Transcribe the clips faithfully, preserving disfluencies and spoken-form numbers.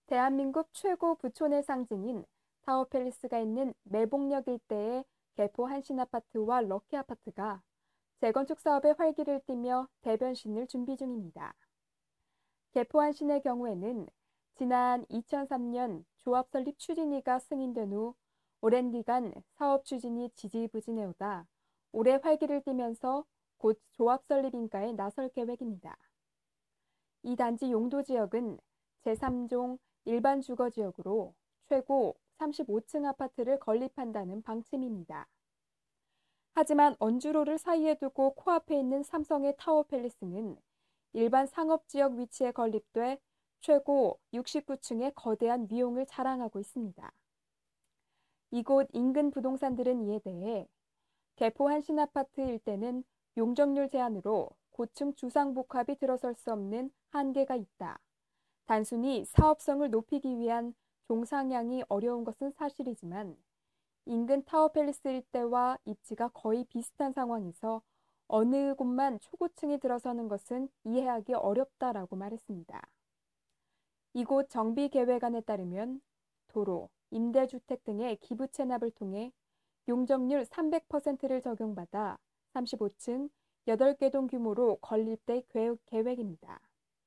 대한민국 최고 부촌의 상징인 타워팰리스가 있는 매봉역 일대의 개포 한신아파트와 럭키아파트가 재건축 사업에 활기를 띠며 대변신을 준비 중입니다. 개포 한신의 경우에는 지난 이천삼 년 조합 설립 추진위가 승인된 후 오랜 기간 사업 추진이 지지부진해오다 올해 활기를 띠면서 곧 조합 설립 인가에 나설 계획입니다. 이 단지 용도 지역은 제삼 종 일반 주거지역으로 최고 삼십오 층 아파트를 건립한다는 방침입니다. 하지만 언주로를 사이에 두고 코앞에 있는 삼성의 타워팰리스는 일반 상업지역 위치에 건립돼 최고 육십구 층의 거대한 위용을 자랑하고 있습니다. 이곳 인근 부동산들은 이에 대해 개포 한신아파트 일대는 용적률 제한으로 고층 주상복합이 들어설 수 없는 한계가 있다. 단순히 사업성을 높이기 위한 종상향이 어려운 것은 사실이지만 인근 타워팰리스 일대와 입지가 거의 비슷한 상황에서 어느 곳만 초고층이 들어서는 것은 이해하기 어렵다라고 말했습니다. 이곳 정비계획안에 따르면 도로, 임대주택 등의 기부 체납을 통해 용적률 삼백 퍼센트를 적용받아 삼십오 층 여덟 개 동 규모로 건립될 계획입니다.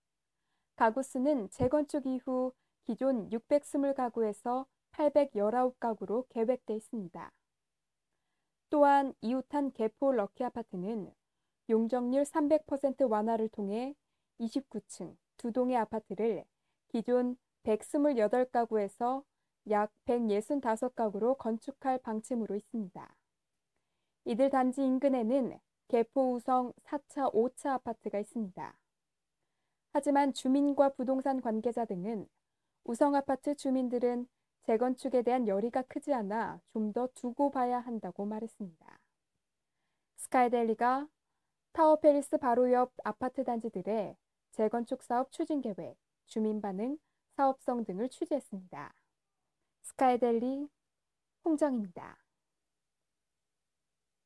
가구 수는 재건축 이후 기존 육백이십 가구에서 팔백십구 가구로 계획돼 있습니다. 또한 이웃한 개포 럭키아파트는 용적률 삼백 퍼센트 완화를 통해 이십구 층 두 동의 아파트를 기존 백이십팔 가구에서 약 백육십오 가구로 건축할 방침으로 있습니다. 이들 단지 인근에는 개포 우성 사 차, 오 차 아파트가 있습니다. 하지만 주민과 부동산 관계자 등은 우성아파트 주민들은 재건축에 대한 열의가 크지 않아 좀 더 두고 봐야 한다고 말했습니다. 스카이데일리가 타워팰리스 바로 옆 아파트 단지들의 재건축 사업 추진 계획, 주민 반응, 사업성 등을 취재했습니다. 스카이데일리 홍정입니다.